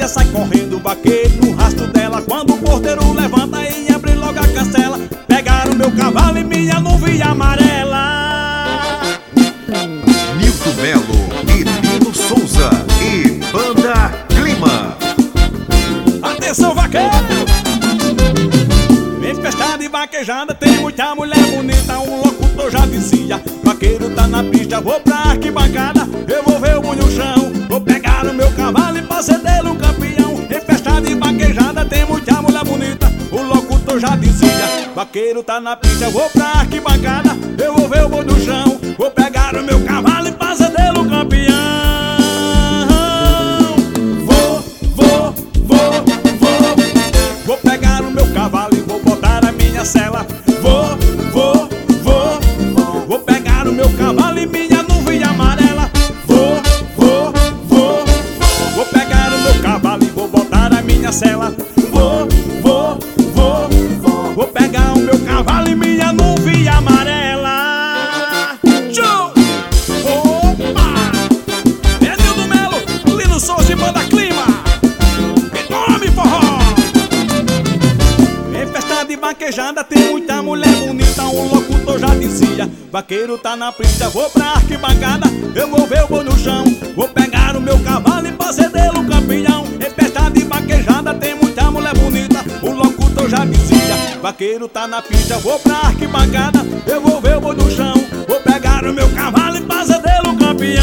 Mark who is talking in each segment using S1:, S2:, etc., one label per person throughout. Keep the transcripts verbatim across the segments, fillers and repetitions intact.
S1: já sai correndo o vaqueiro no rastro dela. Quando o porteiro levanta e abre logo a cancela, pegaram meu cavalo e minha nuvem amarela.
S2: Nilton Melo e Lino Souza e Banda Clima.
S1: Atenção, vaqueiro! Em festa de vaquejada tem muita mulher bonita. Um locutor já dizia: vaqueiro tá na pista, vou pra arquibancada, eu vou ver o boi no chão, vou pegar o meu cavalo e fazer dele um campeão. Em festa de vaquejada tem muita mulher bonita. O locutor já dizia: vaqueiro tá na pista, vou pra arquibancada, eu vou ver o boi no chão, vou pegar o meu cavalo e fazer dele um campeão. Vou, vou, vou, vou, vou pegar o meu cavalo e vou botar a minha sela. Vou, vou, vou, vou, vou pegar o meu cavalo e minha nuvem amarela. Vou, vou, vou, vou pegar o meu cavalo e vou botar a minha sela. Vou, vou, vou, vou, vou pegar o meu cavalo e minha nuvem amarela. Tchau! Opa! É Nilton Melo, Lino Souza e Banda Clima. Que nome, forró! Em festa de vaquejada tem muita mulher bonita. Um locutor já dizia: vaqueiro tá na pista, vou pra arquibancada, eu vou ver o boi no chão, vou pegar o meu cavalo e fazer dele um campeão. Em festa de vaquejada tem muita mulher bonita. O locutor já dizia: vaqueiro tá na pista, vou pra arquibancada, eu vou ver o boi no chão, vou pegar o meu cavalo e fazer dele um campeão.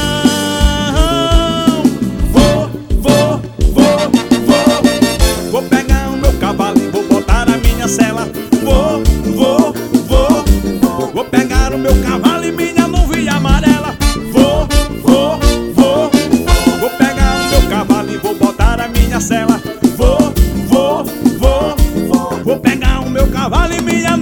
S1: Vou, vou, vou, vou, vou pegar o meu cavalo e vou botar a minha sela. Vou, vou, vou, vou, vou pegar o meu cavalo e minha nuvem amarela. Vou, vou, vou, vou, vou pegar o meu cavalo e vou botar a minha sela. Vou, vou, vou, vou, vou pegar o meu cavalo e minha